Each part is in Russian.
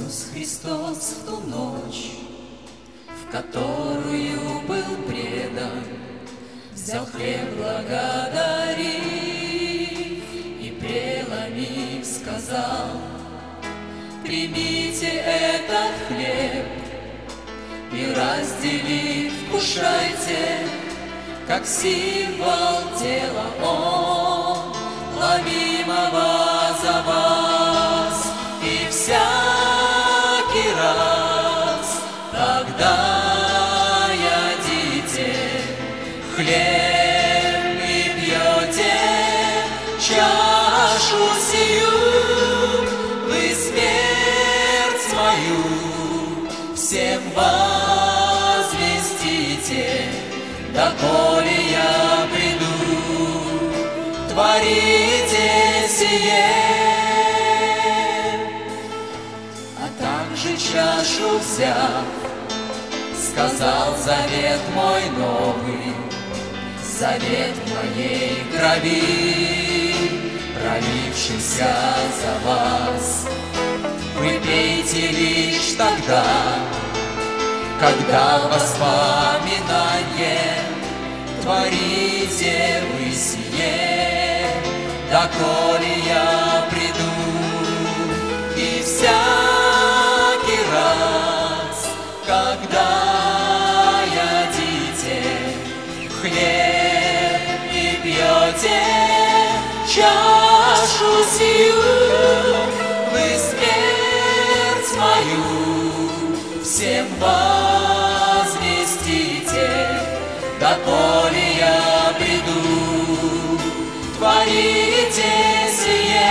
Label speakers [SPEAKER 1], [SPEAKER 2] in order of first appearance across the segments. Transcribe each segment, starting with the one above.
[SPEAKER 1] Иисус Христос в ту ночь, в которую был предан, взял хлеб, благодарив и преломив, сказал: примите этот хлеб и, разделив, вкушайте, как символ тела Он, ломимого за вас. И всякий раз, когда едите хлеб и пьете чашу сию, вы смерть мою всем возвестите, доколе я приду, творите сие. А также чашу взяв, сказал: завет мой новый, завет моей крови, пролившийся за вас. Вы пейте лишь тогда, когда воспоминание творите вы сие, доколе я приду. И всякий раз, когда едите хлеб и пьете чашу сию, вы смерть мою всем возвестите, доколе я приду, творите сие.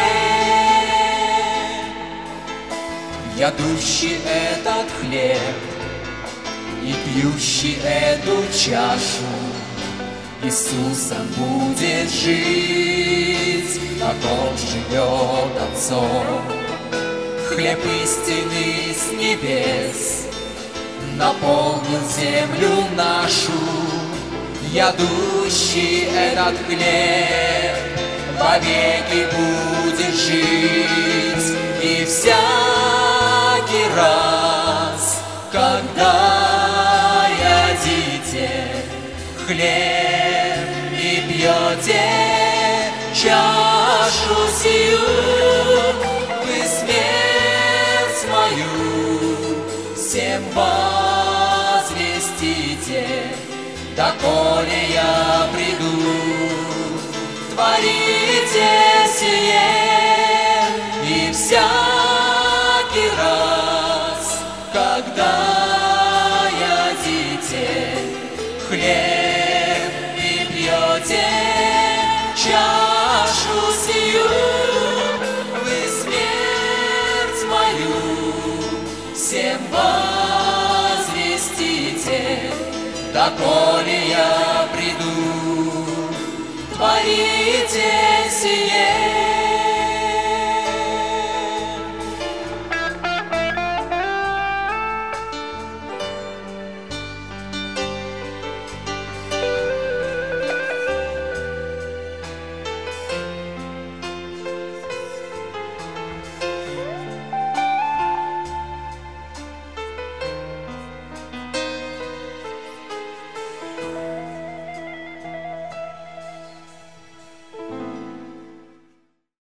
[SPEAKER 1] Ядущий этот хлеб и пьющий эту чашу Иисусом будет жить, как Он живет Отцом. Хлеб истины с небес наполнил землю нашу. Ядущий этот хлеб вовеки будет жить. И всякий раз, когда едите хлеб и пьете чашу сию, вы смерть мою всем возвестите, доколе я приду, творите сие. И всякий раз, когда едите хлеб и пьете чашу сию, вы смерть мою всем возвестите, доколе